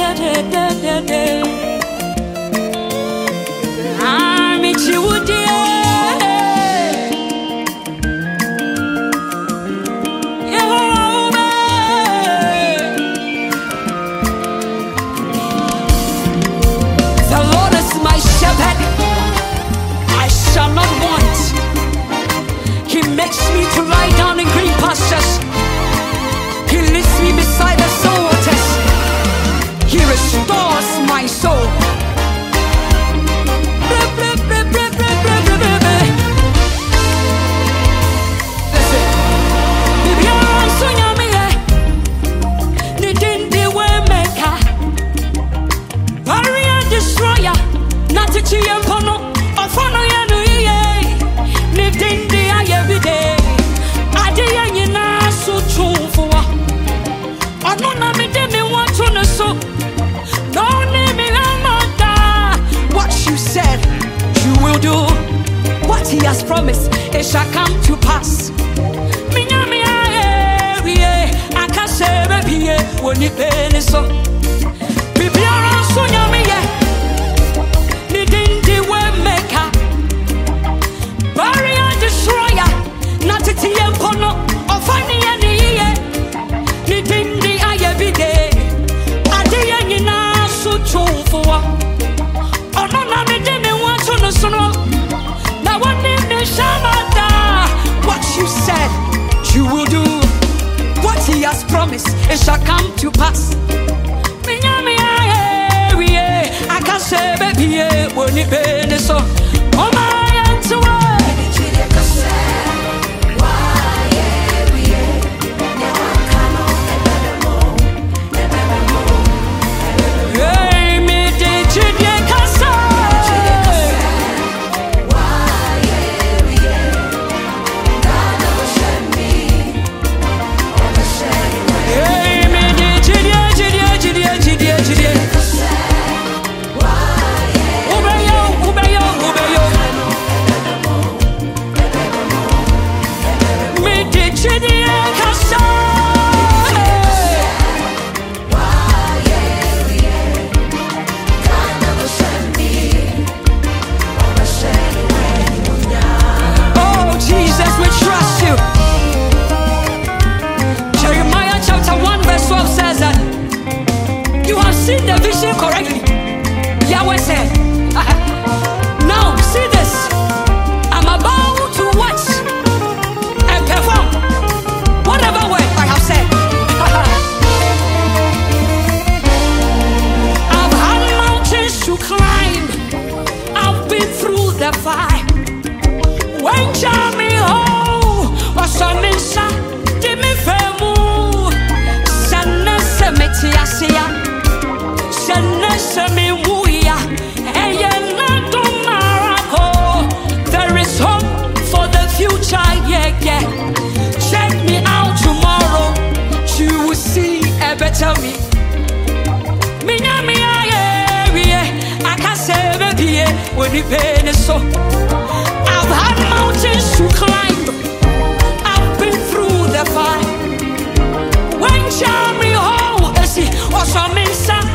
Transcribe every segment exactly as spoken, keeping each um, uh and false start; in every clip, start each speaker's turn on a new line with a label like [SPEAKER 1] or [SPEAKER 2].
[SPEAKER 1] He has promised, it shall come to pass. Minyami aye, I can say baby, when it been so. Bibiara sunyami ye, ni dindi we meka, barrier destroyer, not a tiem pono, or funny any ye, ni dindi aye bide, adi ye na so true for. Oh no, na me didn't want to know so. What you said you will do, what he has promised, it shall come to pass. I can say baby, when it been so. Oh my answer. The vision correctly. Yahweh said, now see this. I'm about to watch and perform whatever word I have said. I've had mountains to climb. I've been through the fire. When Jamie ho was some inside, Jimmy Femu, Sana Semetiasia. There is hope for the future, yeah, yeah. Check me out tomorrow, you will see a better me. I can say baby, when you pay so. I've had mountains to climb, I've been through the fire. When Jamie ho, or some inside.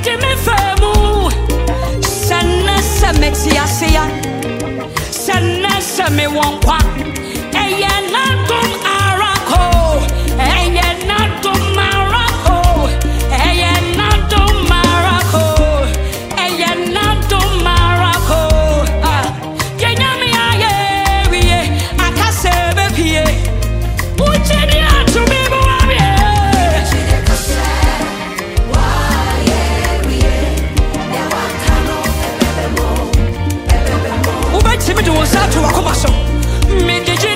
[SPEAKER 1] Sana seme wankwa eye nadum arako eye nadum arako eye nadum arako eye nadum arako yenyami aye wiye akase bepie ucheni atumi buabe Timmy was out to a commercial.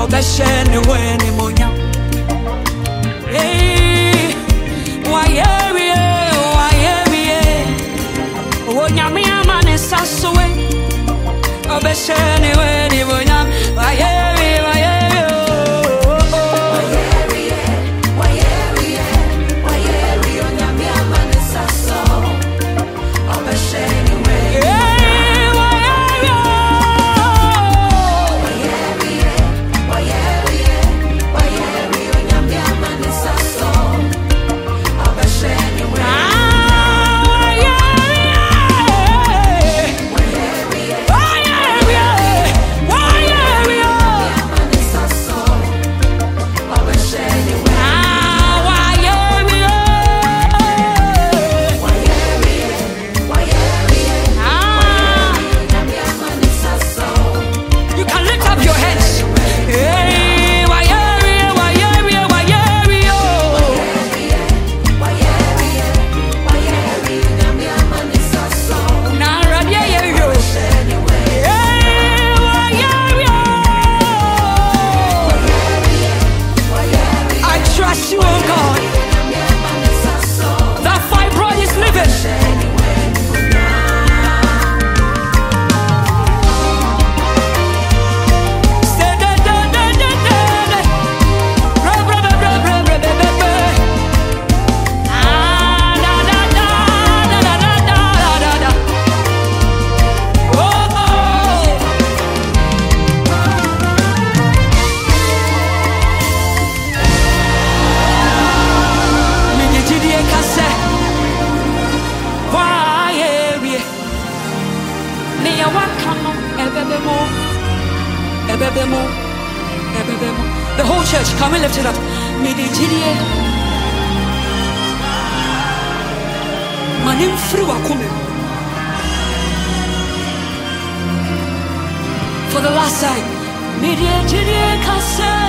[SPEAKER 1] obesheni weni monya. Hey, why every why every wonya mi amane sasowe obesheni weni monya. Why every why the whole church, come and lift it up. Manim free wakume. For the last time, media kase.